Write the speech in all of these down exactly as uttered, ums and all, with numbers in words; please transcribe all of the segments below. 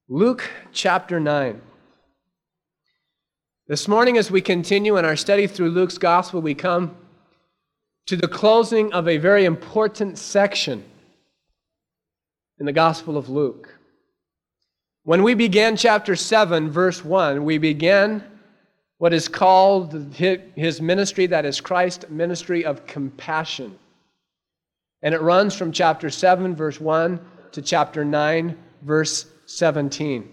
Luke chapter nine. This morning, as we continue in our study through Luke's gospel, we come to the closing of a very important section in the Gospel of Luke. When we began chapter seven, verse one, we began what is called his ministry, that is Christ's ministry of compassion. And it runs from chapter seven, verse one, to chapter nine, verse seventeen.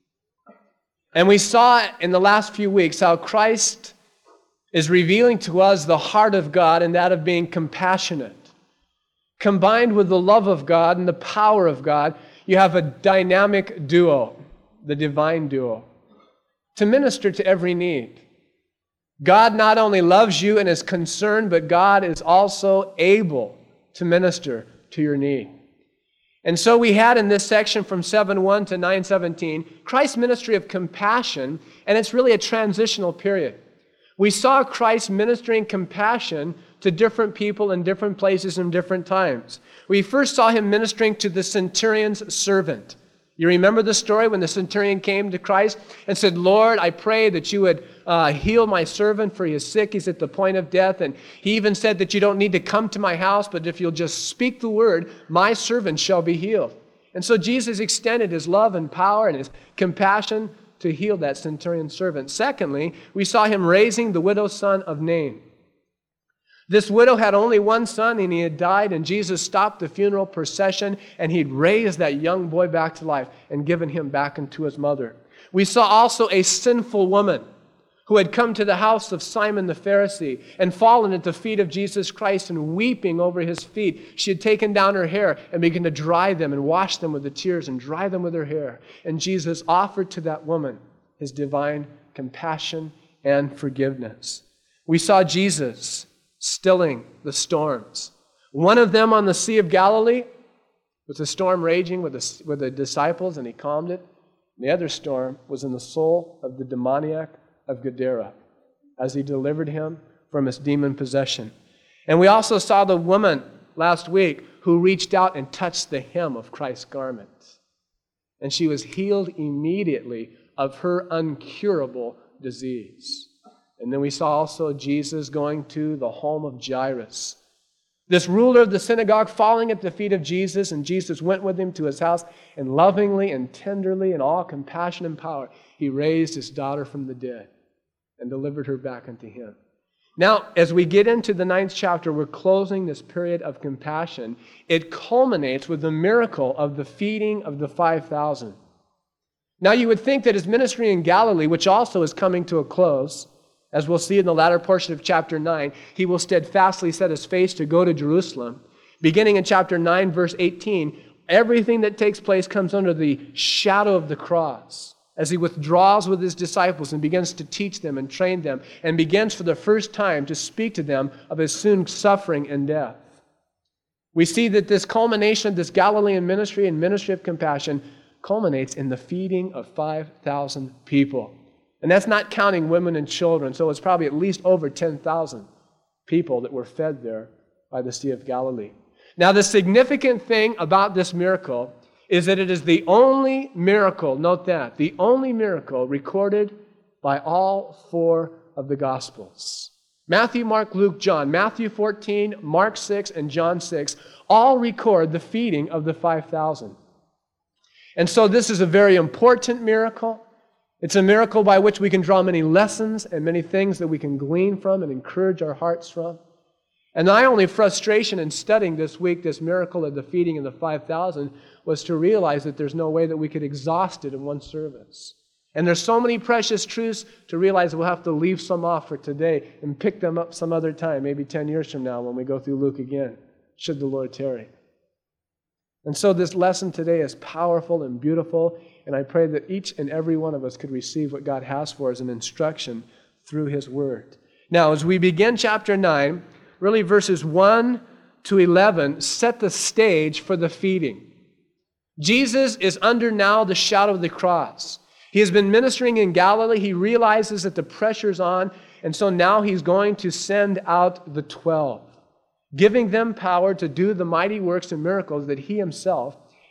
And we saw in the last few weeks how Christ is revealing to us the heart of God and that of being compassionate. Combined with the love of God and the power of God, you have a dynamic duo, the divine duo, to minister to every need. God not only loves you and is concerned, but God is also able to minister to your need. And so we had in this section from seven one to nine seventeen, Christ's ministry of compassion, and it's really a transitional period. We saw Christ ministering compassion to different people in different places and different times. We first saw him ministering to the centurion's servant. You remember the story when the centurion came to Christ and said, "Lord, I pray that you would uh, heal my servant, for he is sick, he's at the point of death." And he even said that you don't need to come to my house, but if you'll just speak the word, my servant shall be healed. And so Jesus extended his love and power and his compassion to heal that centurion servant. Secondly, we saw him raising the widow's son of Nain. This widow had only one son and he had died, and Jesus stopped the funeral procession and he'd raised that young boy back to life and given him back into his mother. We saw also a sinful woman who had come to the house of Simon the Pharisee and fallen at the feet of Jesus Christ and weeping over his feet. She had taken down her hair and begun to dry them and wash them with the tears and dry them with her hair. And Jesus offered to that woman his divine compassion and forgiveness. We saw Jesus stilling the storms. One of them on the Sea of Galilee, with the storm raging with the, with the disciples, and he calmed it. The other storm was in the soul of the demoniac of Gadara, as he delivered him from his demon possession. And we also saw the woman last week who reached out and touched the hem of Christ's garment. And she was healed immediately of her incurable disease. And then we saw also Jesus going to the home of Jairus, this ruler of the synagogue, falling at the feet of Jesus, and Jesus went with him to his house, and lovingly and tenderly and all compassion and power, he raised his daughter from the dead and delivered her back unto him. Now, as we get into the ninth chapter, we're closing this period of compassion. It culminates with the miracle of the feeding of the five thousand. Now, you would think that his ministry in Galilee, which also is coming to a close, as we'll see in the latter portion of chapter nine, he will steadfastly set his face to go to Jerusalem. Beginning in chapter nine, verse eighteen, everything that takes place comes under the shadow of the cross, as he withdraws with his disciples and begins to teach them and train them, and begins for the first time to speak to them of his soon suffering and death. We see that this culmination of this Galilean ministry and ministry of compassion culminates in the feeding of five thousand people. And that's not counting women and children, so it's probably at least over ten thousand people that were fed there by the Sea of Galilee. Now, the significant thing about this miracle is that it is the only miracle, note that, the only miracle recorded by all four of the Gospels. Matthew, Mark, Luke, John. Matthew fourteen, Mark six, and John six all record the feeding of the five thousand. And so this is a very important miracle. It's a miracle by which we can draw many lessons and many things that we can glean from and encourage our hearts from. And my only frustration in studying this week, this miracle of the feeding of the five thousand, was to realize that there's no way that we could exhaust it in one service. And there's so many precious truths to realize we'll have to leave some off for today and pick them up some other time, maybe ten years from now when we go through Luke again, should the Lord tarry. And so this lesson today is powerful and beautiful, and I pray that each and every one of us could receive what God has for us, an instruction through His Word. Now, as we begin chapter nine, really verses one to eleven set the stage for the feeding. Jesus is under now the shadow of the cross. He has been ministering in Galilee. He realizes that the pressure's on, and so now He's going to send out the twelve, giving them power to do the mighty works and miracles that He Himself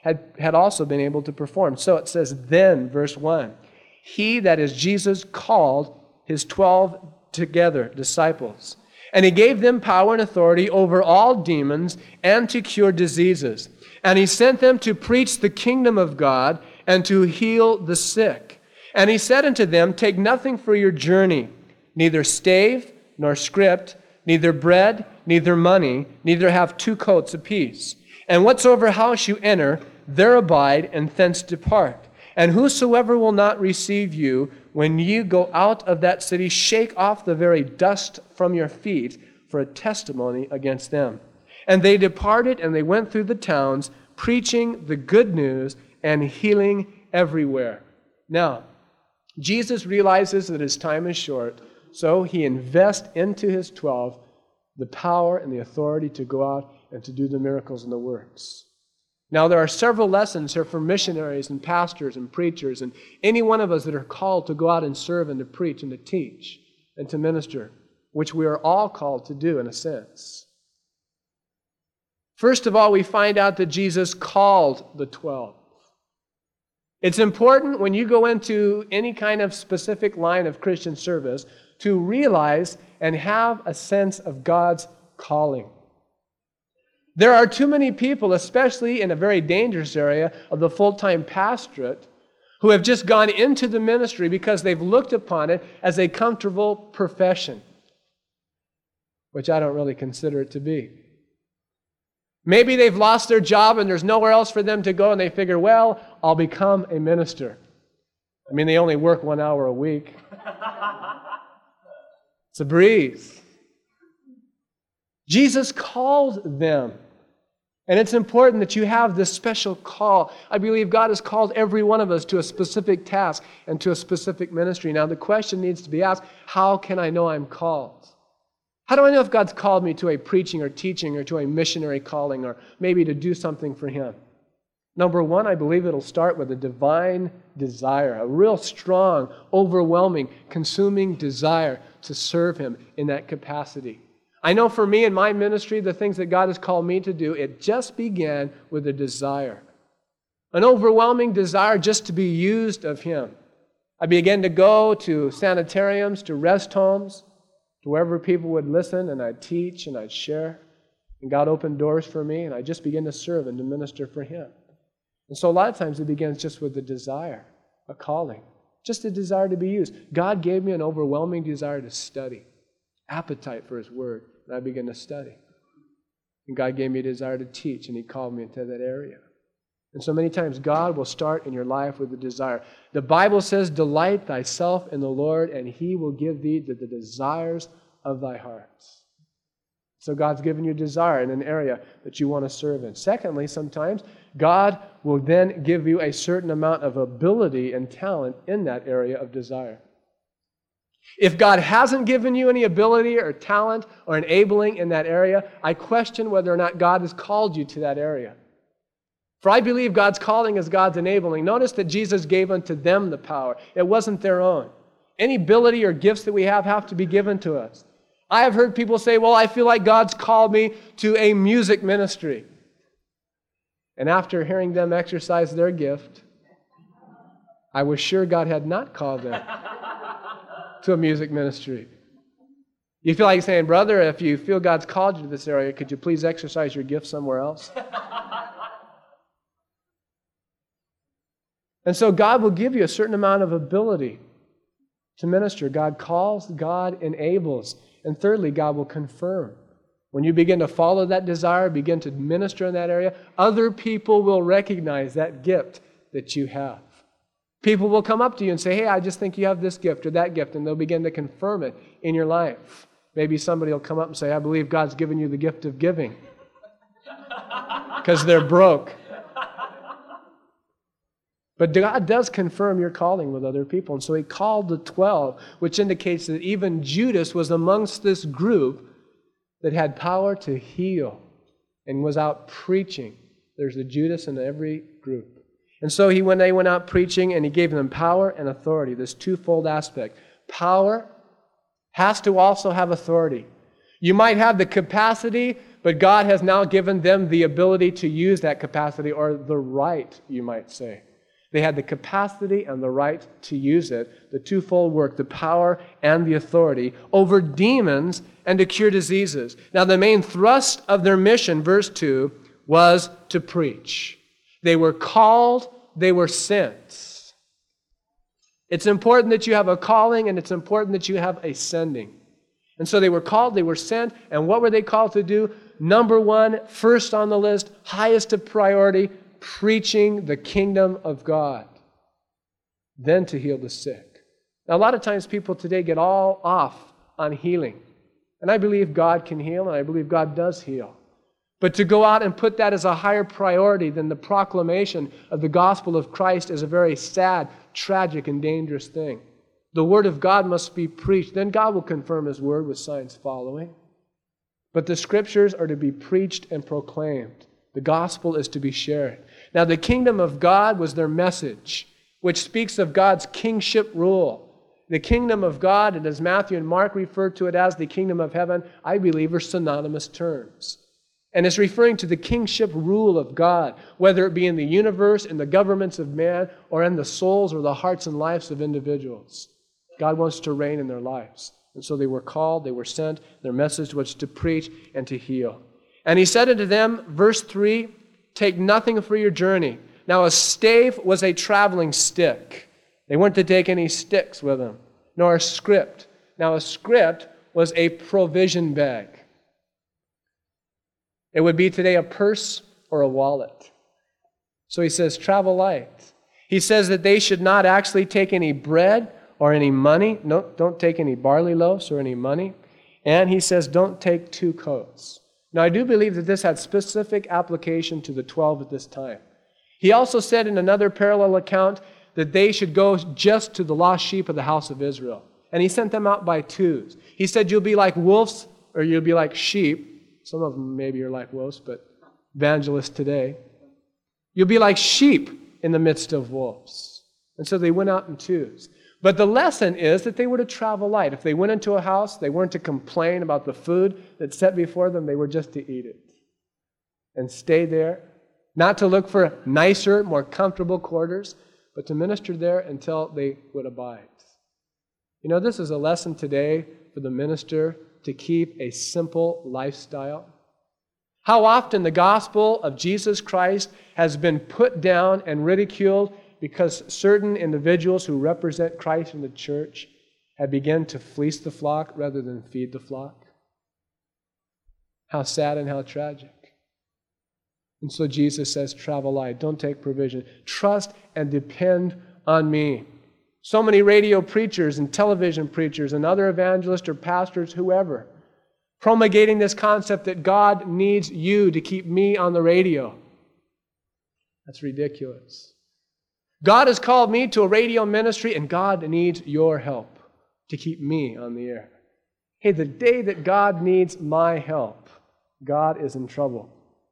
had, had also been able to perform. So it says, then, verse one, he, that is Jesus, called his twelve together, disciples. And he gave them power and authority over all demons and to cure diseases. And he sent them to preach the kingdom of God and to heal the sick. And he said unto them, take nothing for your journey, neither stave, nor script, neither bread, neither money, neither have two coats apiece. And whatsoever house you enter, there abide, and thence depart. And whosoever will not receive you, when you go out of that city, shake off the very dust from your feet for a testimony against them. And they departed, and they went through the towns, preaching the good news and healing everywhere. Now, Jesus realizes that his time is short, so he invests into his twelve the power and the authority to go out and to do the miracles and the works. Now, there are several lessons here for missionaries and pastors and preachers and any one of us that are called to go out and serve and to preach and to teach and to minister, which we are all called to do in a sense. First of all, we find out that Jesus called the twelve. It's important when you go into any kind of specific line of Christian service to realize and have a sense of God's calling. There are too many people, especially in a very dangerous area of the full-time pastorate, who have just gone into the ministry because they've looked upon it as a comfortable profession, which I don't really consider it to be. Maybe they've lost their job and there's nowhere else for them to go, and they figure, well, I'll become a minister. I mean, they only work one hour a week. It's a breeze. Jesus called them. And it's important that you have this special call. I believe God has called every one of us to a specific task and to a specific ministry. Now, the question needs to be asked, how can I know I'm called? How do I know if God's called me to a preaching or teaching or to a missionary calling or maybe to do something for Him? Number one, I believe it'll start with a divine desire, a real strong, overwhelming, consuming desire to serve Him in that capacity. I know for me in my ministry, the things that God has called me to do, it just began with a desire. An overwhelming desire just to be used of Him. I began to go to sanitariums, to rest homes, to wherever people would listen, and I'd teach and I'd share. And God opened doors for me, and I just began to serve and to minister for Him. And so a lot of times it begins just with a desire, a calling, just a desire to be used. God gave me an overwhelming desire to study, appetite for His Word, and I began to study. And God gave me a desire to teach, and He called me into that area. And so many times God will start in your life with a desire. The Bible says, delight thyself in the Lord, and He will give thee the, the desires of thy heart. So God's given you a desire in an area that you want to serve in. Secondly, sometimes God will then give you a certain amount of ability and talent in that area of desire. If God hasn't given you any ability or talent or enabling in that area, I question whether or not God has called you to that area. For I believe God's calling is God's enabling. Notice that Jesus gave unto them the power. It wasn't their own. Any ability or gifts that we have have to be given to us. I have heard people say, well, I feel like God's called me to a music ministry. And after hearing them exercise their gift, I was sure God had not called them to a music ministry. You feel like saying, brother, if you feel God's called you to this area, could you please exercise your gift somewhere else? And so God will give you a certain amount of ability to minister. God calls, God enables. And thirdly, God will confirm. When you begin to follow that desire, begin to minister in that area, other people will recognize that gift that you have. People will come up to you and say, hey, I just think you have this gift or that gift, and they'll begin to confirm it in your life. Maybe somebody will come up and say, I believe God's given you the gift of giving because they're broke. But God does confirm your calling with other people. And so He called the twelve, which indicates that even Judas was amongst this group that had power to heal and was out preaching. There's a Judas in every group. And so he, when they went out preaching, and He gave them power and authority, this twofold aspect. Power has to also have authority. You might have the capacity, But God has now given them the ability to use that capacity, or the right, you might say. They had the capacity and the right to use it, the twofold work, the power and the authority, over demons and to cure diseases. Now, the main thrust of their mission, verse two, was to preach. They were called, they were sent. It's important that you have a calling, and it's important that you have a sending. And so they were called, they were sent, and what were they called to do? Number one, first on the list, highest of priority, preaching the kingdom of God. Then to heal the sick. Now, a lot of times people today get all off on healing. And I believe God can heal, and I believe God does heal. But to go out and put that as a higher priority than the proclamation of the gospel of Christ is a very sad, tragic, and dangerous thing. The word of God must be preached. Then God will confirm His word with signs following. But the scriptures are to be preached and proclaimed. The gospel is to be shared. Now, the kingdom of God was their message, which speaks of God's kingship rule. The kingdom of God, and as Matthew and Mark refer to it as the kingdom of heaven, I believe are synonymous terms. And it's referring to the kingship rule of God, whether it be in the universe, in the governments of man, or in the souls or the hearts and lives of individuals. God wants to reign in their lives. And so they were called, they were sent. Their message was to preach and to heal. And He said unto them, verse three, take nothing for your journey. Now a stave was a traveling stick. They weren't to take any sticks with them, nor a scrip. Now a scrip was a provision bag. It would be today a purse or a wallet. So He says, travel light. He says that they should not actually take any bread or any money. No, don't take any barley loaves or any money. And He says, don't take two coats. Now, I do believe that this had specific application to the twelve at this time. He also said in another parallel account that they should go just to the lost sheep of the house of Israel. And He sent them out by twos. He said, you'll be like wolves, or you'll be like sheep. Some of them maybe are like wolves, but evangelists today. You'll be like sheep in the midst of wolves. And so they went out in twos. But the lesson is that they were to travel light. If they went into a house, they weren't to complain about the food that's set before them. They were just to eat it and stay there. Not to look for nicer, more comfortable quarters, but to minister there until they would abide. You know, this is a lesson today for the minister to keep a simple lifestyle. How often the gospel of Jesus Christ has been put down and ridiculed because certain individuals who represent Christ in the church have begun to fleece the flock rather than feed the flock. How sad and how tragic. And so Jesus says, travel light, don't take provision. Trust and depend on me. So many radio preachers and television preachers and other evangelists or pastors, whoever, promulgating this concept that God needs you to keep me on the radio. That's ridiculous. God has called me to a radio ministry, and God needs your help to keep me on the air. Hey, the day that God needs my help, God is in trouble.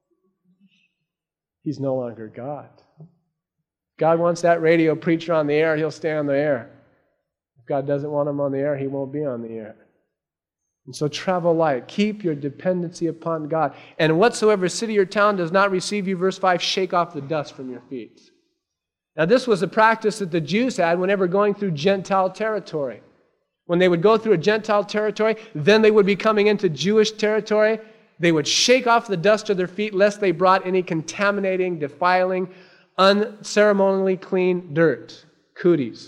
He's no longer God. God wants that radio preacher on the air, He'll stay on the air. If God doesn't want him on the air, He won't be on the air. And so travel light. Keep your dependency upon God. And whatsoever city or town does not receive you, verse five, shake off the dust from your feet. Now, this was a practice that the Jews had whenever going through Gentile territory. When they would go through a Gentile territory, then they would be coming into Jewish territory. They would shake off the dust of their feet lest they brought any contaminating, defiling, unceremonially clean dirt. Cooties.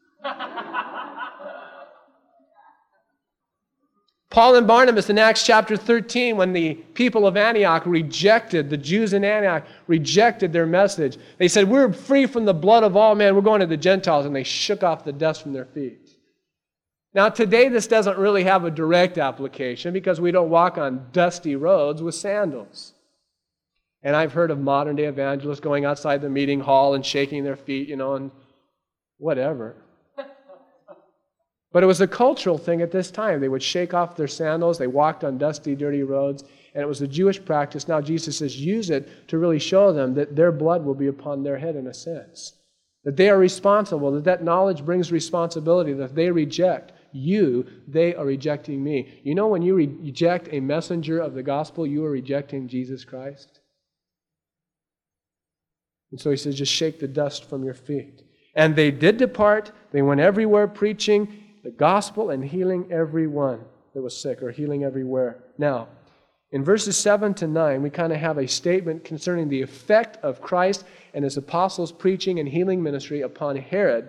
Paul and Barnabas in Acts chapter thirteen, when the people of Antioch rejected, the Jews in Antioch rejected their message, they said, we're free from the blood of all men, we're going to the Gentiles, and they shook off the dust from their feet. Now today this doesn't really have a direct application because we don't walk on dusty roads with sandals. And I've heard of modern day evangelists going outside the meeting hall and shaking their feet, you know, and whatever. But it was a cultural thing at this time. They would shake off their sandals. They walked on dusty, dirty roads. And it was a Jewish practice. Now Jesus says, use it to really show them that their blood will be upon their head in a sense. That they are responsible, that that knowledge brings responsibility, that if they reject, you, they are rejecting me. You know, when you re- reject a messenger of the gospel, you are rejecting Jesus Christ. And so he says, just shake the dust from your feet. And they did depart. They went everywhere preaching the gospel and healing everyone that was sick, or healing everywhere. Now, in verses seven to nine, we kind of have a statement concerning the effect of Christ and his apostles' preaching and healing ministry upon Herod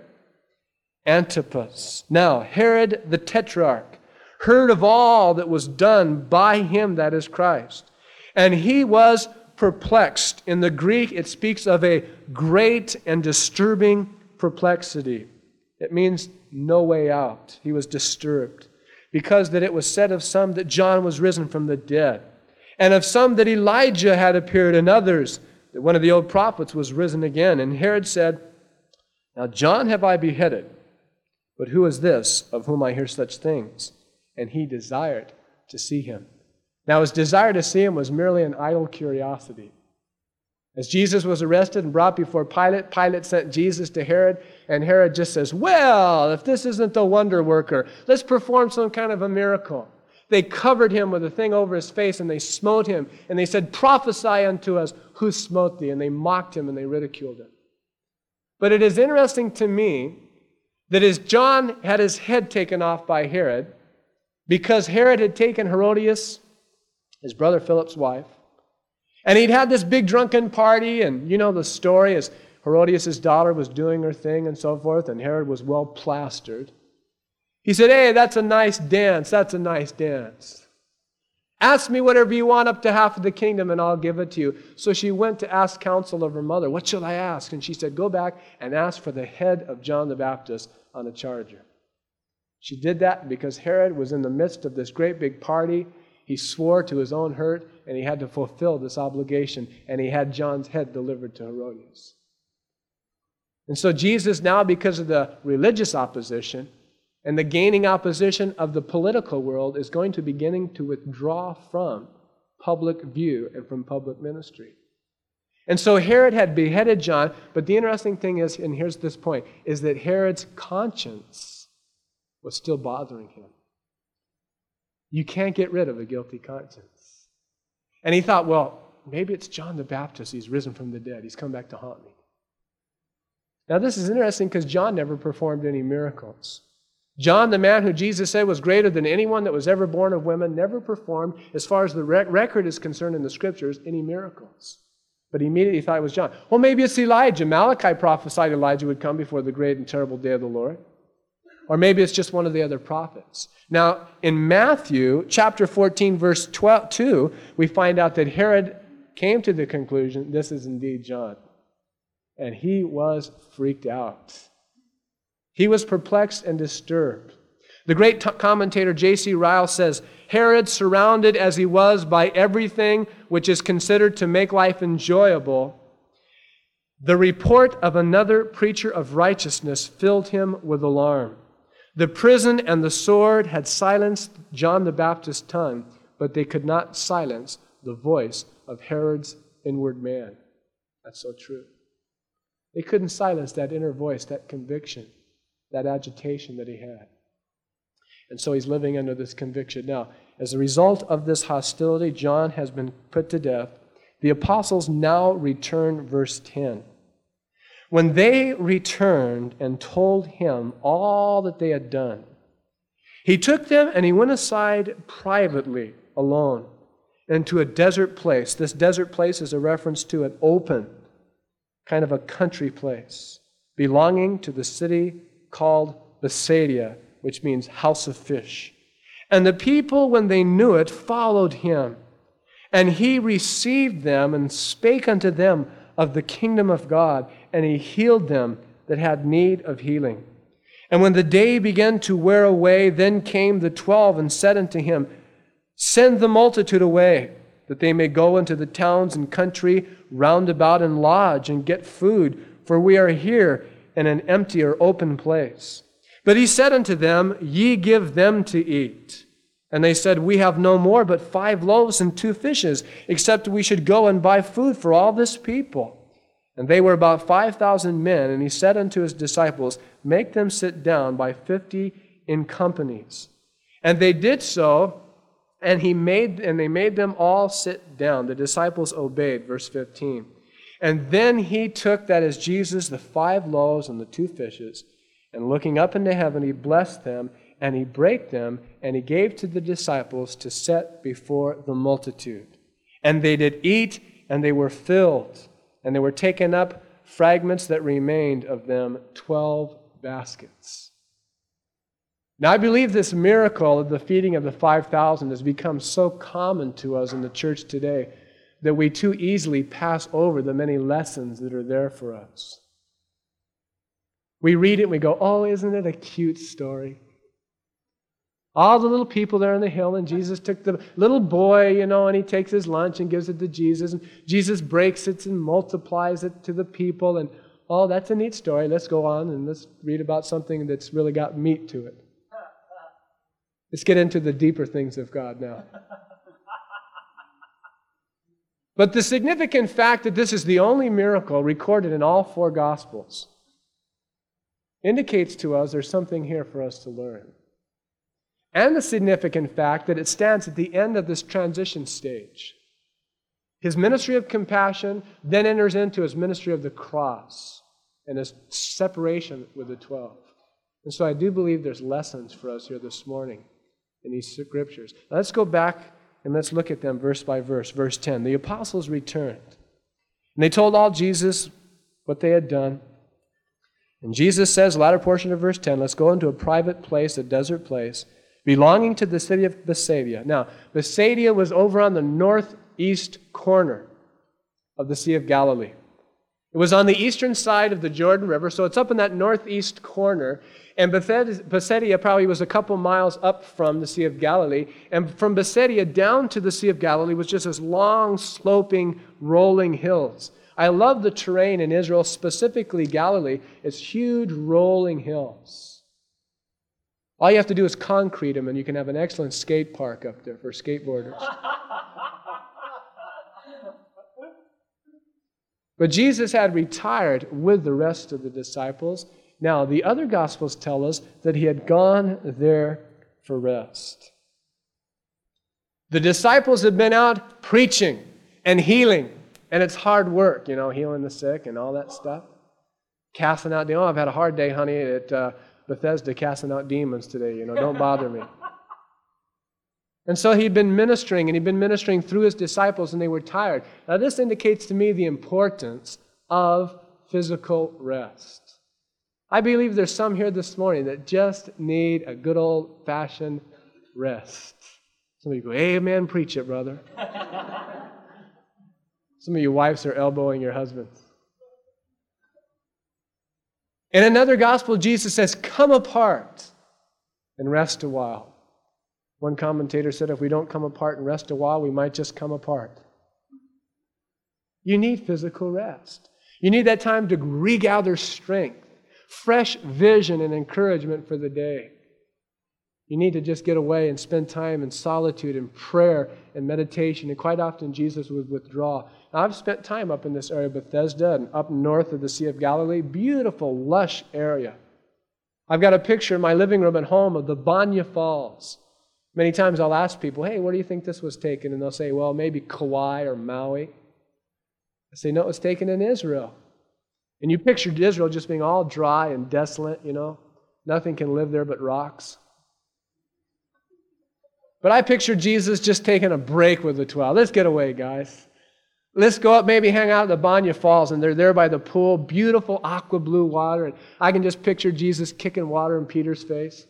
Antipas. Now, Herod the Tetrarch heard of all that was done by him, that is Christ, and he was perplexed. In the Greek, it speaks of a great and disturbing perplexity. It means no way out. He was disturbed, because that it was said of some that John was risen from the dead, and of some that Elijah had appeared, and others that one of the old prophets was risen again. And Herod said, now John have I beheaded, but who is this of whom I hear such things? And he desired to see him. Now his desire to see him was merely an idle curiosity. As Jesus was arrested and brought before Pilate, Pilate sent Jesus to Herod, and Herod just says, well, if this isn't the wonder worker, let's perform some kind of a miracle. They covered him with a thing over his face, and they smote him, and they said, prophesy unto us, who smote thee? And they mocked him, and they ridiculed him. But it is interesting to me that as John had his head taken off by Herod, because Herod had taken Herodias, his brother Philip's wife, and he'd had this big drunken party, and you know the story, as Herodias' daughter was doing her thing and so forth, and Herod was well plastered. He said, hey, that's a nice dance, that's a nice dance. Ask me whatever you want up to half of the kingdom, and I'll give it to you. So she went to ask counsel of her mother, what shall I ask? And she said, go back and ask for the head of John the Baptist on a charger. She did that because Herod was in the midst of this great big party. He swore to his own hurt, and he had to fulfill this obligation, and he had John's head delivered to Herodias. And so Jesus now, because of the religious opposition and the gaining opposition of the political world, is going to beginning to withdraw from public view and from public ministry. And so Herod had beheaded John, but the interesting thing is, and here's this point, is that Herod's conscience was still bothering him. You can't get rid of a guilty conscience. And he thought, well, maybe it's John the Baptist. He's risen from the dead. He's come back to haunt me. Now this is interesting because John never performed any miracles. John, the man who Jesus said was greater than anyone that was ever born of women, never performed, as far as the rec- record is concerned in the Scriptures, any miracles. But he immediately thought it was John. Well, maybe it's Elijah. Malachi prophesied Elijah would come before the great and terrible day of the Lord. Or maybe it's just one of the other prophets. Now, in Matthew chapter fourteen, verse twelve, two, we find out that Herod came to the conclusion, this is indeed John. And he was freaked out. He was perplexed and disturbed. The great t- commentator J C Ryle says, Herod, surrounded as he was by everything which is considered to make life enjoyable, the report of another preacher of righteousness filled him with alarm. The prison and the sword had silenced John the Baptist's tongue, but they could not silence the voice of Herod's inward man. That's so true. They couldn't silence that inner voice, that conviction, that agitation that he had. And so he's living under this conviction. Now, as a result of this hostility, John has been put to death. The apostles now return, verse ten. When they returned and told him all that they had done, he took them and he went aside privately, alone, into a desert place. This desert place is a reference to an open, kind of a country place, belonging to the city called Bethsaida, which means house of fish. And the people, when they knew it, followed him. And he received them and spake unto them of the kingdom of God, and he healed them that had need of healing. And when the day began to wear away, then came the twelve and said unto him, Send the multitude away, that they may go into the towns and country round about and lodge and get food, for we are here in an empty or open place. But he said unto them, Ye give them to eat. And they said, We have no more but five loaves and two fishes, except we should go and buy food for all this people. And they were about five thousand men. And he said unto his disciples, Make them sit down by fifty in companies. And they did so, and he made and they made them all sit down. The disciples obeyed, verse fifteen. And then he took, that is Jesus, the five loaves and the two fishes, and looking up into heaven, he blessed them, and he brake them, and he gave to the disciples to set before the multitude. And they did eat, and they were filled, and they were taken up fragments that remained of them, twelve baskets. Now, I believe this miracle of the feeding of the five thousand has become so common to us in the church today that we too easily pass over the many lessons that are there for us. We read it and we go, oh, isn't it a cute story? All the little people there on the hill, and Jesus took the little boy, you know, and he takes his lunch and gives it to Jesus, and Jesus breaks it and multiplies it to the people, and oh, that's a neat story. Let's go on and let's read about something that's really got meat to it. Let's get into the deeper things of God now. But the significant fact that this is the only miracle recorded in all four Gospels indicates to us there's something here for us to learn. And the significant fact that it stands at the end of this transition stage. His ministry of compassion then enters into his ministry of the cross and his separation with the twelve. And so I do believe there's lessons for us here this morning in these scriptures. Now let's go back and let's look at them verse by verse. Verse ten, the apostles returned. And they told all Jesus what they had done. And Jesus says, latter portion of verse ten, let's go into a private place, a desert place, belonging to the city of Bethsaida. Now, Bethsaida was over on the northeast corner of the Sea of Galilee. It was on the eastern side of the Jordan River, so it's up in that northeast corner. And Bethsaida probably was a couple miles up from the Sea of Galilee. And from Bethsaida down to the Sea of Galilee was just this long, sloping, rolling hills. I love the terrain in Israel, specifically Galilee. It's huge, rolling hills. All you have to do is concrete them, and you can have an excellent skate park up there for skateboarders. But Jesus had retired with the rest of the disciples. Now, the other Gospels tell us that he had gone there for rest. The disciples had been out preaching and healing, and it's hard work, you know, healing the sick and all that stuff. Casting out demons. Oh, I've had a hard day, honey, at uh, Bethesda casting out demons today, you know, don't bother me. And so he'd been ministering, and he'd been ministering through his disciples, and they were tired. Now, this indicates to me the importance of physical rest. I believe there's some here this morning that just need a good old-fashioned rest. Some of you go, amen, preach it, brother. Some of you wives are elbowing your husbands. In another gospel, Jesus says, come apart and rest a while. One commentator said, if we don't come apart and rest a while, we might just come apart. You need physical rest. You need that time to regather strength, fresh vision and encouragement for the day. You need to just get away and spend time in solitude and prayer and meditation. And quite often Jesus would withdraw. Now, I've spent time up in this area of Bethesda and up north of the Sea of Galilee. Beautiful, lush area. I've got a picture in my living room at home of the Banya Falls. Many times I'll ask people, hey, where do you think this was taken? And they'll say, well, maybe Kauai or Maui. I say, no, it was taken in Israel. And you pictured Israel just being all dry and desolate, you know. Nothing can live there but rocks. But I pictured Jesus just taking a break with the twelve. Let's get away, guys. Let's go up, maybe hang out at the Banya Falls, and they're there by the pool, beautiful aqua blue water, and I can just picture Jesus kicking water in Peter's face,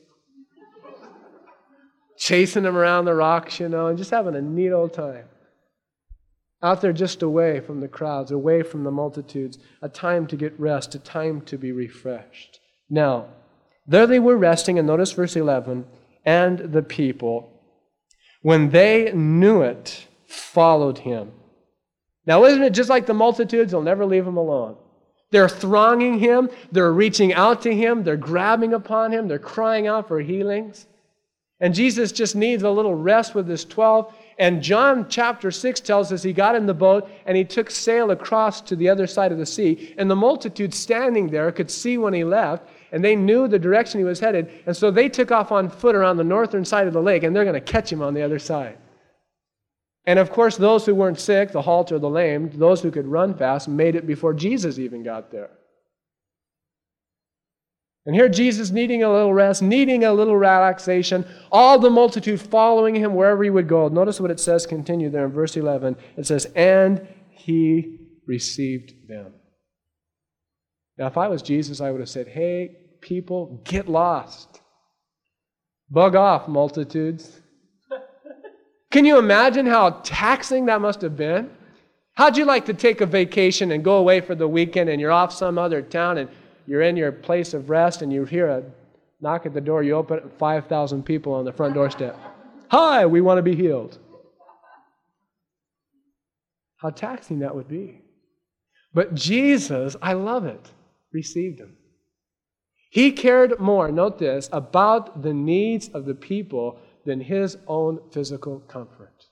chasing him around the rocks, you know, and just having a neat old time. Out there just away from the crowds, away from the multitudes, a time to get rest, a time to be refreshed. Now, there they were resting, and notice verse eleven, and the people, when they knew it, followed him. Now, isn't it just like the multitudes? They'll never leave him alone. They're thronging him. They're reaching out to him. They're grabbing upon him. They're crying out for healings. And Jesus just needs a little rest with his twelve. And John chapter six tells us he got in the boat and he took sail across to the other side of the sea. And the multitude standing there could see when he left. and they knew the direction he was headed, and so they took off on foot around the northern side of the lake, and they're going to catch him on the other side. And of course, those who weren't sick, the halt or the lame, those who could run fast, made it before Jesus even got there. And here Jesus needing a little rest, needing a little relaxation, all the multitude following him wherever he would go. Notice what it says, continue there in verse eleven. It says, and he received them. Now, if I was Jesus, I would have said, hey, people, get lost. Bug off, multitudes. Can you imagine how taxing that must have been? How'd you like to take a vacation and go away for the weekend and you're off some other town and you're in your place of rest and you hear a knock at the door, you open it, and five thousand people on the front doorstep. Hi, we want to be healed. How taxing that would be. But Jesus, I love it, received them. He cared more, note this, about the needs of the people than his own physical comfort.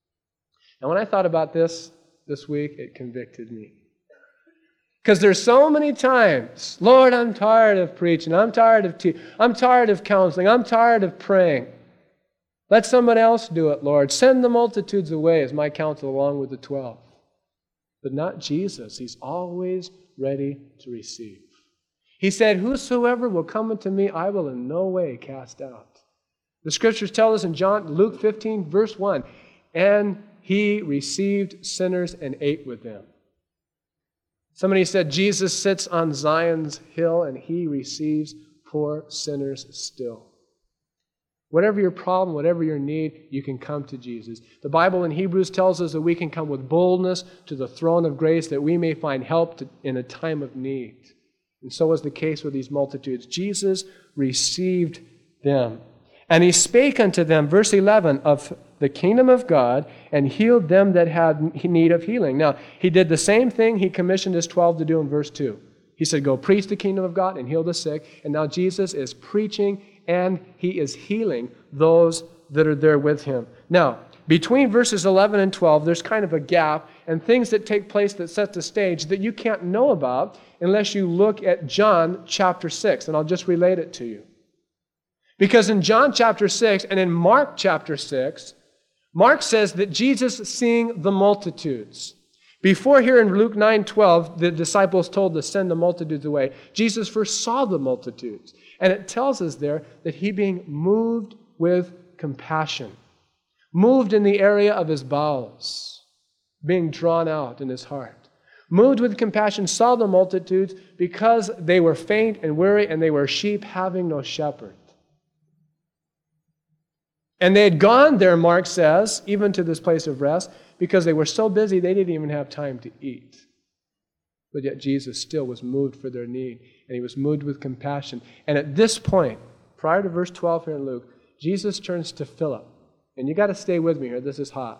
And when I thought about this this week, it convicted me. Because there's so many times, Lord, I'm tired of preaching, I'm tired of teaching, I'm tired of counseling, I'm tired of praying. Let someone else do it, Lord. Send the multitudes away as my counsel along with the twelve. But not Jesus. He's always ready to receive. He said, whosoever will come unto me, I will in no way cast out. The scriptures tell us in John, Luke fifteen, verse one, and he received sinners and ate with them. Somebody said Jesus sits on Zion's hill and he receives poor sinners still. Whatever your problem, whatever your need, you can come to Jesus. The Bible in Hebrews tells us that we can come with boldness to the throne of grace that we may find help to, in a time of need. And so was the case with these multitudes. Jesus received them. And he spake unto them, verse eleven, of the kingdom of God, and healed them that had need of healing. Now, he did the same thing he commissioned his twelve to do in verse two. He said, go preach the kingdom of God and heal the sick. And now Jesus is preaching and he is healing those that are there with him. Now, between verses eleven and twelve, there's kind of a gap and things that take place that set the stage that you can't know about unless you look at John chapter six. And I'll just relate it to you. Because in John chapter six and in Mark chapter six, Mark says that Jesus seeing the multitudes. Before here in Luke nine twelve, the disciples told to send the multitudes away, Jesus first saw the multitudes. And it tells us there that he being moved with compassion, moved in the area of his bowels, being drawn out in his heart, moved with compassion, saw the multitudes because they were faint and weary and they were sheep having no shepherd. And they had gone there, Mark says, even to this place of rest, because they were so busy they didn't even have time to eat. But yet Jesus still was moved for their need, and he was moved with compassion. And at this point, prior to verse twelve here in Luke, Jesus turns to Philip. And you got to stay with me here, this is hot.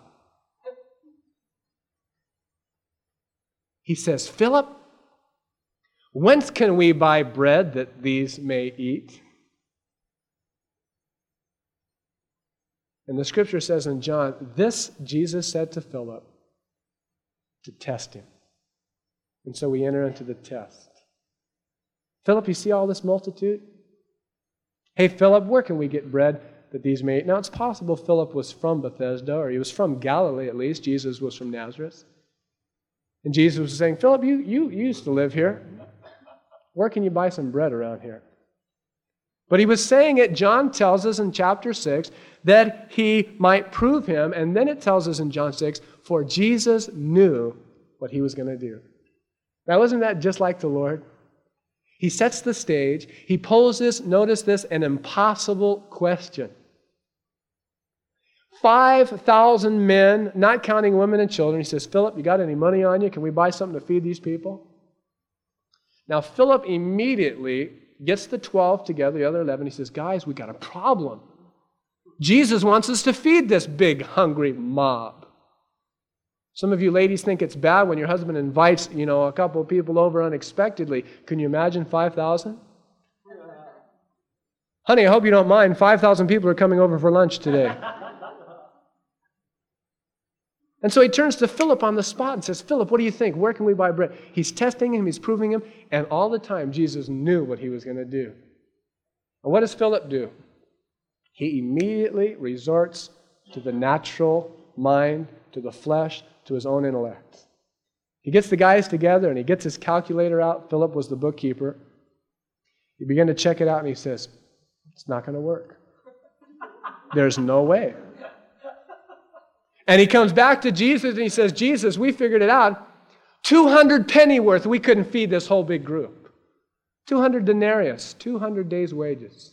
He says, Philip, whence can we buy bread that these may eat? And the scripture says in John, this Jesus said to Philip to test him. And so we enter into the test. Philip, you see all this multitude? Hey, Philip, where can we get bread that these may eat? Now, it's possible Philip was from Bethesda, or he was from Galilee at least. Jesus was from Nazareth. And Jesus was saying, Philip, you, you, you used to live here. Where can you buy some bread around here? But he was saying it, John tells us in chapter six, that he might prove him. And then it tells us in John six, for Jesus knew what he was going to do. Now, isn't that just like the Lord? He sets the stage. He poses, notice this, an impossible question. five thousand men, not counting women and children. He says, Philip, you got any money on you? Can we buy something to feed these people? Now, Philip immediately gets the twelve together, the other eleven. He says, guys, we got a problem. Jesus wants us to feed this big, hungry mob. Some of you ladies think it's bad when your husband invites, you know, a couple of people over unexpectedly. Can you imagine five thousand? Honey, I hope you don't mind. five thousand people are coming over for lunch today. And so he turns to Philip on the spot and says, Philip, what do you think? Where can we buy bread? He's testing him, he's proving him, and all the time Jesus knew what he was going to do. And what does Philip do? He immediately resorts to the natural mind, to the flesh, to his own intellect. He gets the guys together and he gets his calculator out. Philip was the bookkeeper. He began to check it out and he says, it's not going to work. There's no way. And he comes back to Jesus and he says, Jesus, we figured it out. two hundred pennyworth, we couldn't feed this whole big group. two hundred denarius, two hundred days' wages.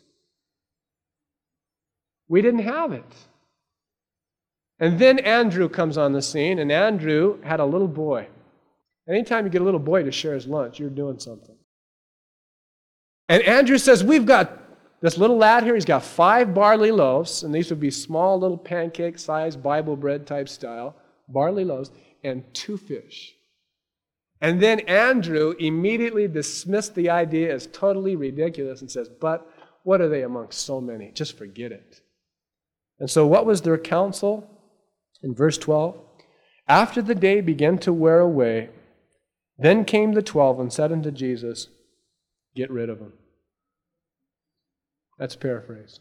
We didn't have it. And then Andrew comes on the scene, and Andrew had a little boy. Anytime you get a little boy to share his lunch, you're doing something. And Andrew says, we've got this little lad here, he's got five barley loaves, and these would be small little pancake-sized Bible bread type style, barley loaves, and two fish. And then Andrew immediately dismissed the idea as totally ridiculous and says, but what are they amongst so many? Just forget it. And so what was their counsel? In verse twelve, after the day began to wear away, then came the twelve and said unto Jesus, get rid of him. That's paraphrased.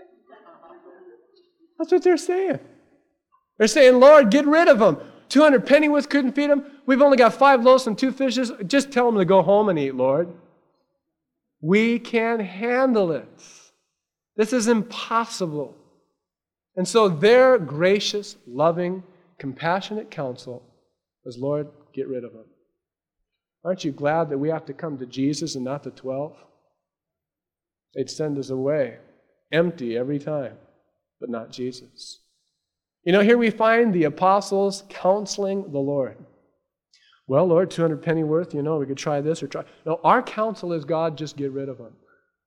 That's what they're saying. They're saying, Lord, get rid of him. two hundred pennyworth couldn't feed him. We've only got five loaves and two fishes. Just tell him to go home and eat, Lord. We can't handle it. This is impossible. And so their gracious, loving, compassionate counsel was, Lord, get rid of him. Aren't you glad that we have to come to Jesus and not the twelve? They'd send us away, empty every time, but not Jesus. You know, here we find the apostles counseling the Lord. Well, Lord, two hundred pennyworth, you know, we could try this or try. No, our counsel is, God, just get rid of him.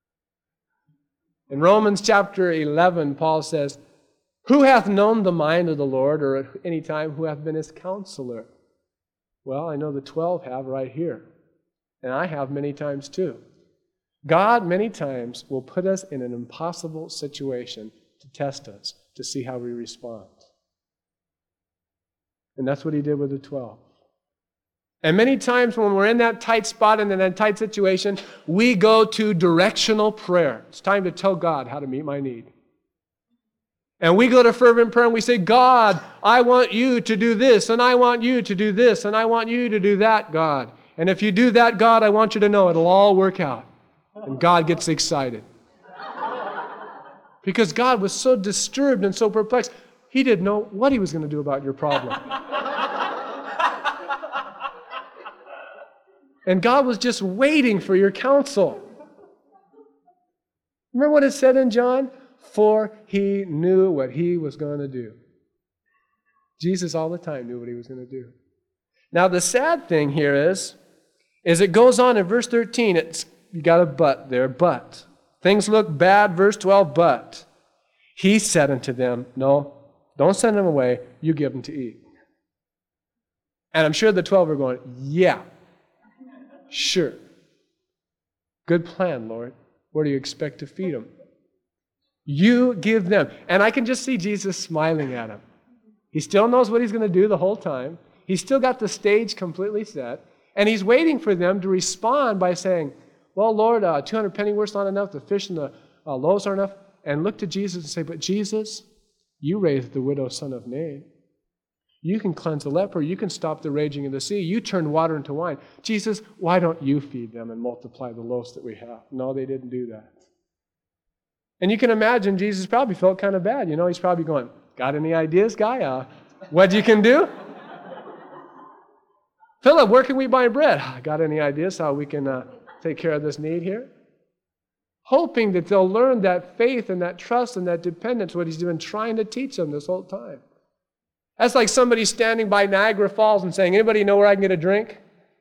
In Romans chapter eleven, Paul says, who hath known the mind of the Lord, or at any time who hath been his counselor? Well, I know the twelve have right here. And I have many times too. God many times will put us in an impossible situation to test us, to see how we respond. And that's what he did with the twelve. And many times when we're in that tight spot and in that tight situation, we go to directional prayer. It's time to tell God how to meet my need. And we go to fervent prayer and we say, God, I want you to do this, and I want you to do this, and I want you to do that, God. And if you do that, God, I want you to know it'll all work out. And God gets excited. Because God was so disturbed and so perplexed, he didn't know what he was going to do about your problem. And God was just waiting for your counsel. Remember what it said in John? For he knew what he was going to do. Jesus all the time knew what he was going to do. Now the sad thing here is, is it goes on in verse thirteen, it's, you got a but there, but. Things look bad, verse twelve, but. He said unto them, no, don't send them away, you give them to eat. And I'm sure the twelve are going, yeah, sure. Good plan, Lord. Where do you expect to feed them? You give them. And I can just see Jesus smiling at him. He still knows what he's going to do the whole time. He's still got the stage completely set. And he's waiting for them to respond by saying, well, Lord, uh, two hundred pennyworth's not enough. The fish and the uh, loaves aren't enough. And look to Jesus and say, but Jesus, you raised the widow's son of Nain. You can cleanse the leper. You can stop the raging of the sea. You turn water into wine. Jesus, why don't you feed them and multiply the loaves that we have? No, they didn't do that. And you can imagine Jesus probably felt kind of bad. You know, he's probably going, got any ideas, guy? Uh, what you can do? Philip, where can we buy bread? Got any ideas how we can uh, take care of this need here? Hoping that they'll learn that faith and that trust and that dependence, what he's been trying to teach them this whole time. That's like somebody standing by Niagara Falls and saying, anybody know where I can get a drink?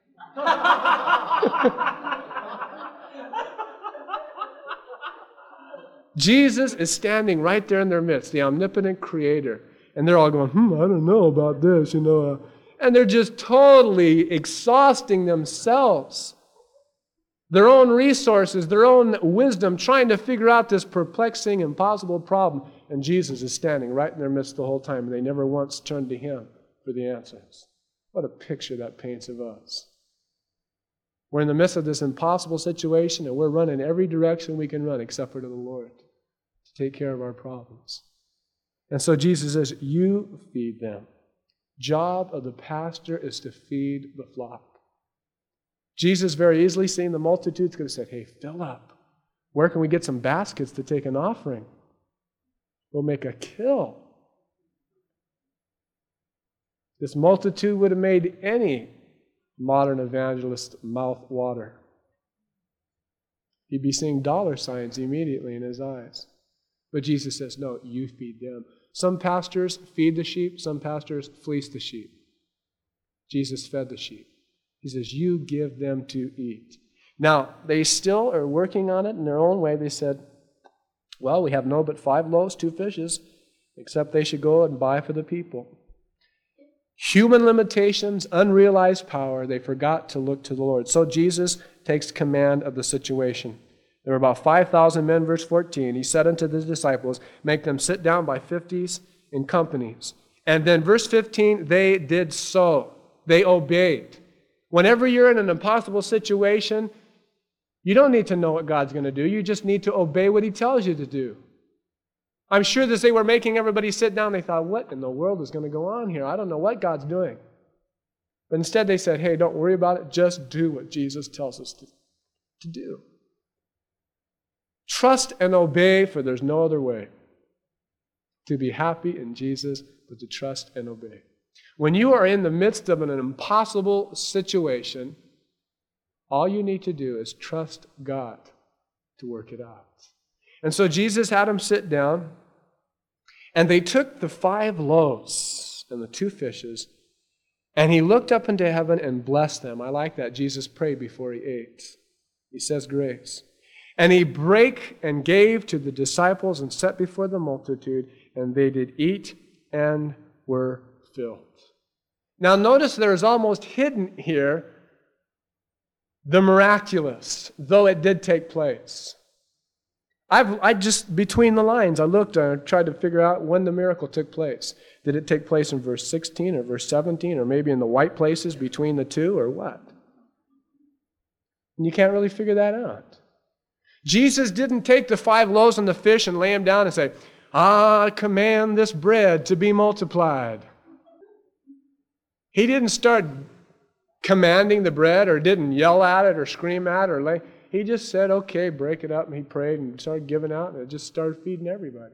Jesus is standing right there in their midst, the omnipotent creator. And they're all going, hmm, I don't know about this, you know. Uh, and they're just totally exhausting themselves, their own resources, their own wisdom, trying to figure out this perplexing, impossible problem. And Jesus is standing right in their midst the whole time, and they never once turned to him for the answers. What a picture that paints of us. We're in the midst of this impossible situation, and we're running every direction we can run except for to the Lord to take care of our problems. And so Jesus says, you feed them. Job of the pastor is to feed the flock. Jesus very easily, seeing the multitudes, could have said, hey, fill up. Where can we get some baskets to take an offering? We'll make a kill. This multitude would have made any modern evangelist mouth water. He'd be seeing dollar signs immediately in his eyes. But Jesus says, no, you feed them. Some pastors feed the sheep, some pastors fleece the sheep. Jesus fed the sheep. He says, you give them to eat. Now, they still are working on it in their own way. They said, well, we have no but five loaves, two fishes, except they should go and buy for the people. Human limitations, unrealized power, they forgot to look to the Lord. So Jesus takes command of the situation. There were about five thousand men, verse fourteen. He said unto the disciples, make them sit down by fifties in companies. And then verse fifteen, they did so. They obeyed. Whenever you're in an impossible situation, you don't need to know what God's going to do. You just need to obey what He tells you to do. I'm sure that they were making everybody sit down. They thought, what in the world is going to go on here? I don't know what God's doing. But instead they said, hey, don't worry about it. Just do what Jesus tells us to, to do. Trust and obey, for there's no other way to be happy in Jesus but to trust and obey. When you are in the midst of an impossible situation, all you need to do is trust God to work it out. And so Jesus had them sit down, and they took the five loaves and the two fishes, and He looked up into heaven and blessed them. I like that. Jesus prayed before He ate. He says grace. And He brake and gave to the disciples and set before the multitude, and they did eat and were filled. Now notice there is almost hidden here the miraculous, though it did take place. I've I just, between the lines, I looked and I tried to figure out when the miracle took place. Did it take place in verse sixteen or verse seventeen, or maybe in the white places between the two, or what? And you can't really figure that out. Jesus didn't take the five loaves and the fish and lay them down and say, I command this bread to be multiplied. He didn't start commanding the bread, or didn't yell at it or scream at it or lay. He just said, okay, break it up, and He prayed and started giving out, and it just started feeding everybody.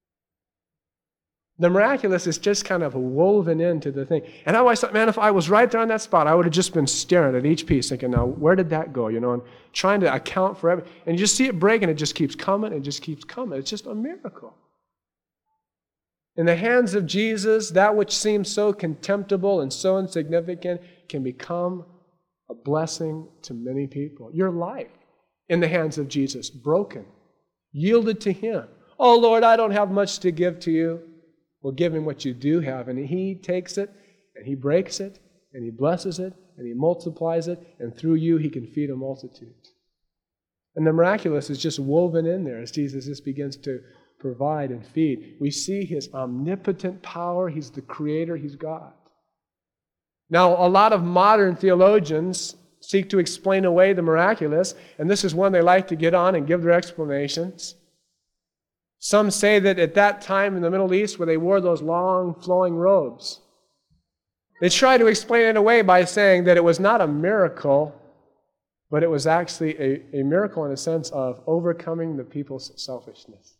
The miraculous is just kind of woven into the thing. And I always thought, man, if I was right there on that spot, I would have just been staring at each piece, thinking, now, where did that go? You know, and trying to account for everything. And you just see it break, and it just keeps coming, and just keeps coming. It's just a miracle. In the hands of Jesus, that which seems so contemptible and so insignificant can become a blessing to many people. Your life in the hands of Jesus, broken, yielded to Him. Oh, Lord, I don't have much to give to you. Well, give Him what you do have, and He takes it, and He breaks it, and He blesses it, and He multiplies it, and through you He can feed a multitude. And the miraculous is just woven in there as Jesus just begins to provide and feed. We see His omnipotent power. He's the Creator. He's God. Now, a lot of modern theologians seek to explain away the miraculous, and this is one they like to get on and give their explanations. Some say that at that time in the Middle East, where they wore those long flowing robes, they try to explain it away by saying that it was not a miracle, but it was actually a, a miracle in a sense of overcoming the people's selfishness.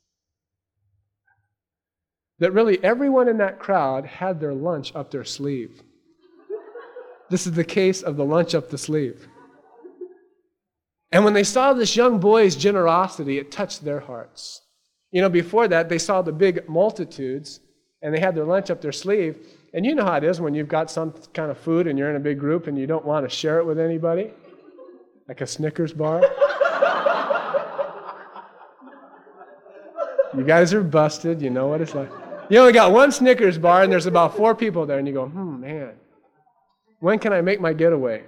That really everyone in that crowd had their lunch up their sleeve. This is the case of the lunch up the sleeve. And when they saw this young boy's generosity, it touched their hearts. You know, before that, they saw the big multitudes, and they had their lunch up their sleeve. And you know how it is when you've got some kind of food and you're in a big group and you don't want to share it with anybody. Like a Snickers bar. You guys are busted. You know what it's like. You only got one Snickers bar, and there's about four people there, and you go, hmm, man. When can I make my getaway?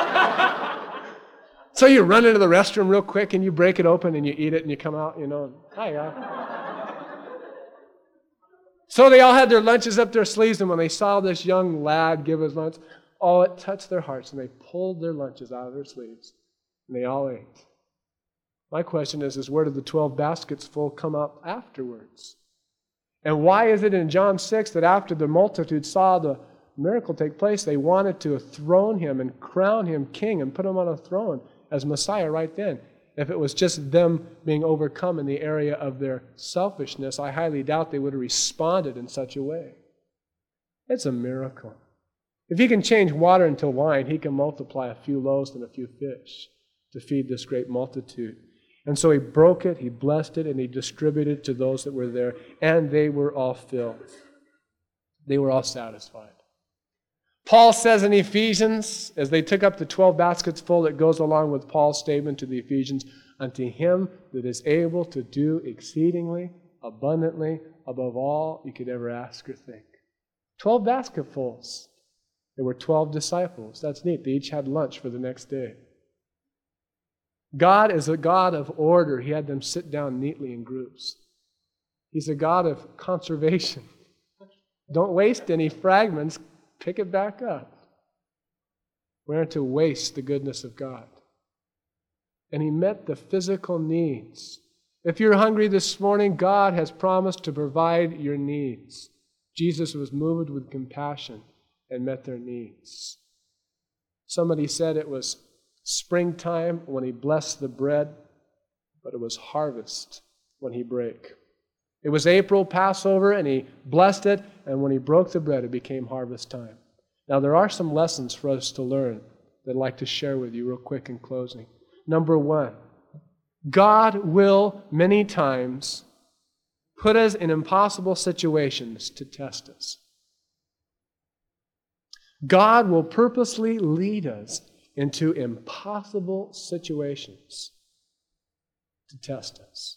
So you run into the restroom real quick and you break it open and you eat it and you come out, you know, hi, guys. So they all had their lunches up their sleeves, and when they saw this young lad give his lunch, oh, it touched their hearts, and they pulled their lunches out of their sleeves, and they all ate. My question is, is where did the twelve baskets full come up afterwards? And why is it in John six that after the multitude saw the miracle take place, they wanted to throne him and crown him king and put him on a throne as Messiah right then? If it was just them being overcome in the area of their selfishness, I highly doubt they would have responded in such a way. It's a miracle. If he can change water into wine, he can multiply a few loaves and a few fish to feed this great multitude. And so he broke it, he blessed it, and he distributed it to those that were there, and they were all filled. They were all satisfied. Paul says in Ephesians, as they took up the twelve baskets full, it goes along with Paul's statement to the Ephesians, unto him that is able to do exceedingly, abundantly, above all you could ever ask or think. Twelve basketfuls. There were twelve disciples. That's neat. They each had lunch for the next day. God is a God of order. He had them sit down neatly in groups. He's a God of conservation. Don't waste any fragments. Pick it back up. We aren't to waste the goodness of God. And he met the physical needs. If you're hungry this morning, God has promised to provide your needs. Jesus was moved with compassion and met their needs. Somebody said it was springtime when he blessed the bread, but it was harvest when he brake. It was April, Passover, and he blessed it, and when he broke the bread, it became harvest time. Now, there are some lessons for us to learn that I'd like to share with you real quick in closing. Number one, God will many times put us in impossible situations to test us. God will purposely lead us into impossible situations to test us,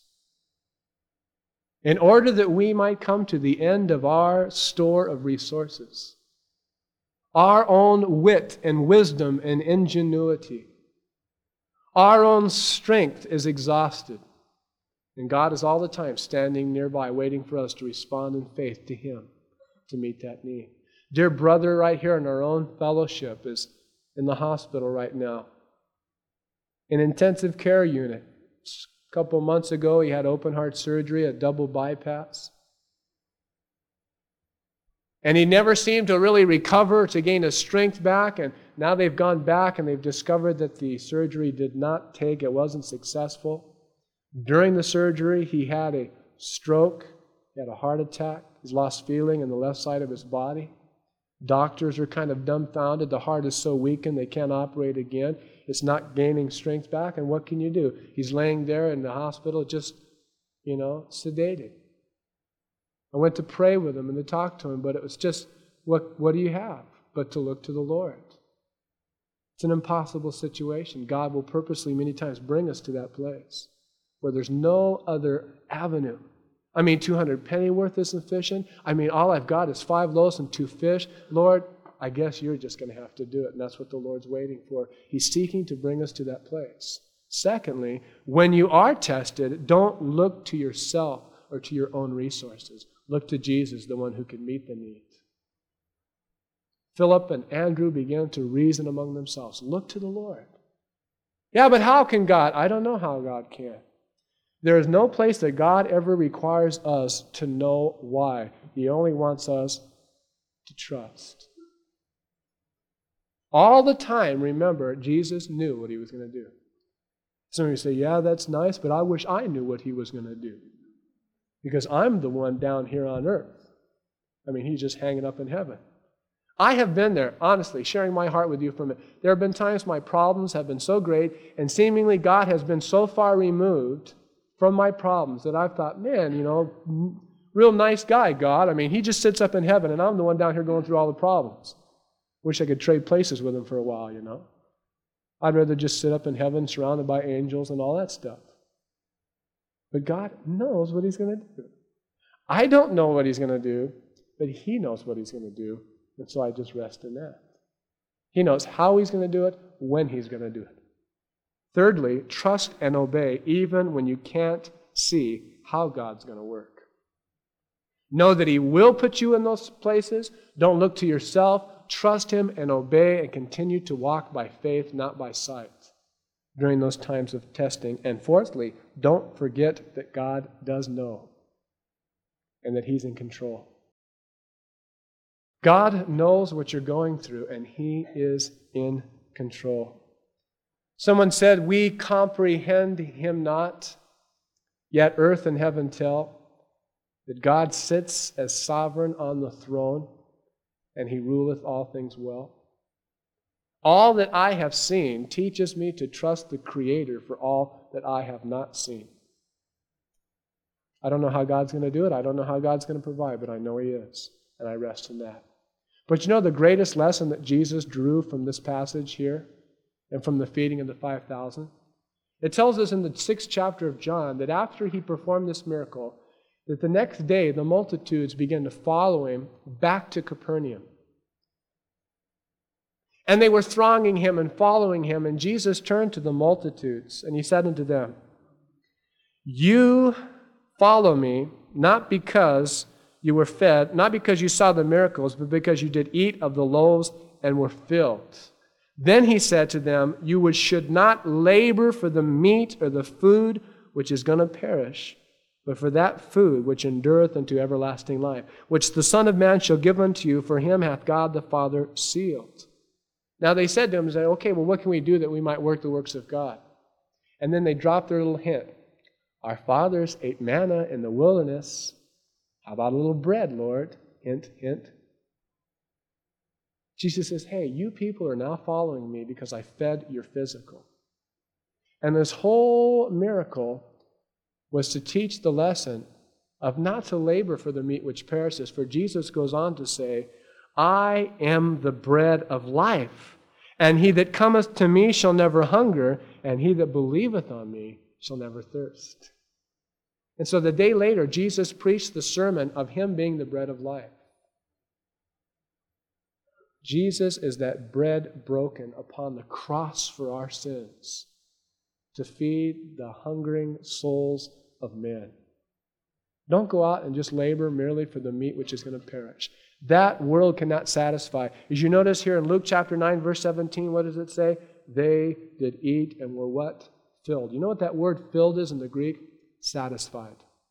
in order that we might come to the end of our store of resources, our own wit and wisdom and ingenuity. Our own strength is exhausted, and God is all the time standing nearby, waiting for us to respond in faith to Him to meet that need. Dear brother right here in our own fellowship is in the hospital right now, in intensive care unit. A couple months ago, he had open heart surgery, a double bypass. And he never seemed to really recover, to gain his strength back. And now they've gone back and they've discovered that the surgery did not take, it wasn't successful. During the surgery, he had a stroke, he had a heart attack, he's lost feeling in the left side of his body. Doctors are kind of dumbfounded. The heart is so weakened they can't operate again. It's not gaining strength back. And what can you do? He's laying there in the hospital just, you know, sedated. I went to pray with him and to talk to him, but it was just, what, what do you have but to look to the Lord? It's an impossible situation. God will purposely many times bring us to that place where there's no other avenue. I mean, two hundred pennyworth isn't sufficient. I mean, all I've got is five loaves and two fish. Lord, I guess you're just going to have to do it. And that's what the Lord's waiting for. He's seeking to bring us to that place. Secondly, when you are tested, don't look to yourself or to your own resources. Look to Jesus, the one who can meet the need. Philip and Andrew began to reason among themselves. Look to the Lord. Yeah, but how can God? I don't know how God can. There is no place that God ever requires us to know why. He only wants us to trust. All the time, remember, Jesus knew what He was going to do. Some of you say, yeah, that's nice, but I wish I knew what He was going to do. Because I'm the one down here on earth. I mean, He's just hanging up in heaven. I have been there, honestly, sharing my heart with you for a minute. There have been times my problems have been so great, and seemingly God has been so far removed from my problems that I've thought, man, you know, real nice guy, God. I mean, He just sits up in heaven, and I'm the one down here going through all the problems. Wish I could trade places with Him for a while, you know. I'd rather just sit up in heaven surrounded by angels and all that stuff. But God knows what He's going to do. I don't know what He's going to do, but He knows what He's going to do, and so I just rest in that. He knows how He's going to do it, when He's going to do it. Thirdly, trust and obey even when you can't see how God's going to work. Know that He will put you in those places. Don't look to yourself. Trust Him and obey and continue to walk by faith, not by sight, during those times of testing. And fourthly, don't forget that God does know and that He's in control. God knows what you're going through, and He is in control. Someone said, "We comprehend Him not, yet earth and heaven tell that God sits as sovereign on the throne, and He ruleth all things well. All that I have seen teaches me to trust the Creator for all that I have not seen." I don't know how God's going to do it. I don't know how God's going to provide, but I know He is, and I rest in that. But you know the greatest lesson that Jesus drew from this passage here and from the feeding of the five thousand? It tells us in the sixth chapter of John that after He performed this miracle, that the next day the multitudes began to follow Him back to Capernaum. And they were thronging Him and following Him, and Jesus turned to the multitudes, and He said unto them, "You follow me, not because you were fed, not because you saw the miracles, but because you did eat of the loaves and were filled." Then He said to them, "You should not labor for the meat or the food which is going to perish, but for that food which endureth unto everlasting life, which the Son of Man shall give unto you, for Him hath God the Father sealed." Now they said to Him, say, "Okay, well, what can we do that we might work the works of God?" And then they dropped their little hint. "Our fathers ate manna in the wilderness. How about a little bread, Lord?" Hint, hint. Jesus says, "Hey, you people are now following me because I fed your physical." And this whole miracle was to teach the lesson of not to labor for the meat which perishes. For Jesus goes on to say, "I am the bread of life, and he that cometh to me shall never hunger, and he that believeth on me shall never thirst." And so the day later, Jesus preached the sermon of Him being the bread of life. Jesus is that bread broken upon the cross for our sins to feed the hungering souls of men. Don't go out and just labor merely for the meat which is going to perish. That world cannot satisfy. As you notice here in Luke chapter nine, verse seventeen, what does it say? They did eat and were what? Filled. You know what that word filled is in the Greek? Satisfied.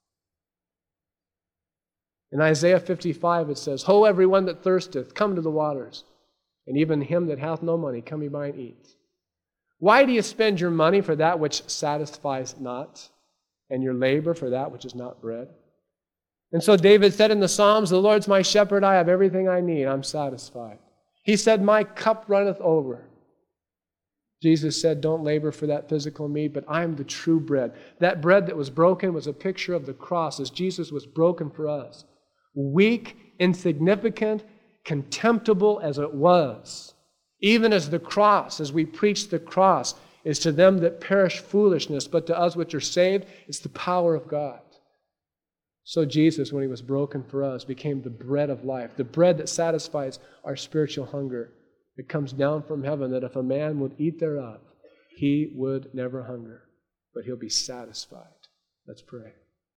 In Isaiah fifty-five it says, "Ho, everyone that thirsteth, come to the waters, and even him that hath no money, come ye buy and eat." Why do you spend your money for that which satisfies not, and your labor for that which is not bread? And so David said in the Psalms, "The Lord's my shepherd, I have everything I need, I'm satisfied." He said, "My cup runneth over." Jesus said, "Don't labor for that physical meat, but I am the true bread." That bread that was broken was a picture of the cross as Jesus was broken for us. Weak, insignificant, contemptible as it was, even as the cross, as we preach the cross, is to them that perish foolishness, but to us which are saved, it's the power of God. So Jesus, when He was broken for us, became the bread of life, the bread that satisfies our spiritual hunger. It comes down from heaven that if a man would eat thereof, he would never hunger, but he'll be satisfied. Let's pray.